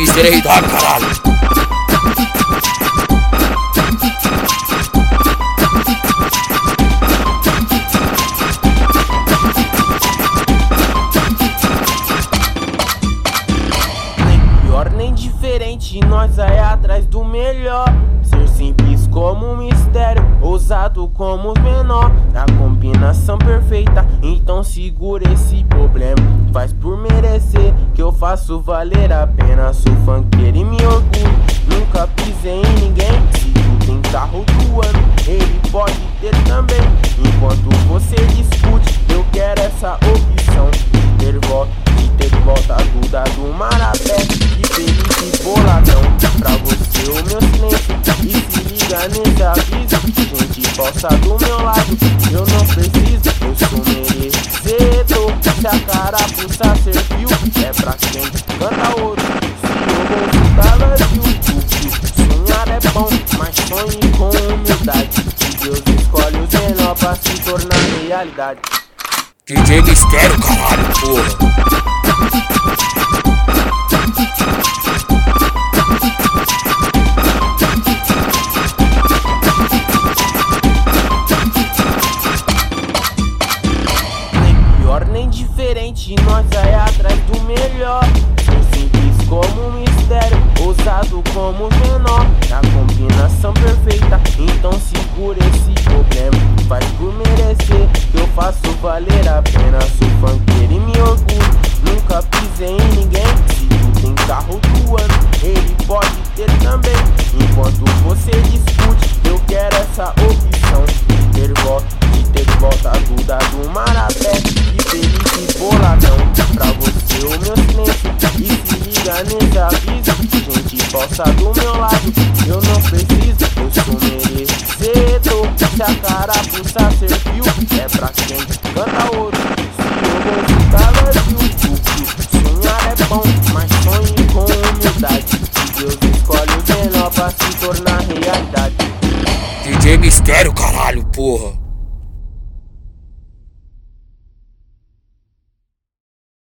Mistério irritado, caralho. Nem diferente, nós vai atrás do melhor. Ser simples como um mistério, ousado como os menor. A combinação perfeita, então segura esse problema. Faz por merecer, que eu faço valer a pena. Sou funkeiro e me orgulho, nunca pisei em ninguém. Se tu tem carro do ano, ele pode ter também. Enquanto você discute, eu quero essa opção de ter volta a Duda do Marapé. Feliz e boladão, pra você o meu silêncio. E se liga nesse aviso, gente falsa do meu lado. Eu não preciso, eu sou merecedor. Se a carapuça serviu, é pra quem canta ouro. Se eu vou escutar elogio, sonhar é bom, mas sonhe com humildade. E Deus escolhe os menores pra se tornar realidade. DJ Mistério, caralho, porra. Nem diferente, nós vai atrás do melhor. Ser simples como um mistério, ousado como os menor. A combinação perfeita, então segura esse problema. Faz por merecer, que eu faço valer a pena. Sou funkeiro e me orgulho, nunca pisei em ninguém. Se tu tem carro do ano, ele pode ter também. Enquanto você discute, eu quero essa opção de ter volta a Duda do Marapé. Feliz e boladão, pra você o meu silêncio. E se liga nesse aviso, gente falsa do meu lado. Eu não preciso, eu sou merecedor. Se a carapuça serviu, é pra quem canta ouro. Se eu vou escutar elogio, sonhar é bom, mas sonhe com humildade. E Deus escolhe o menor pra se tornar realidade. DJ Mistério, caralho, porra.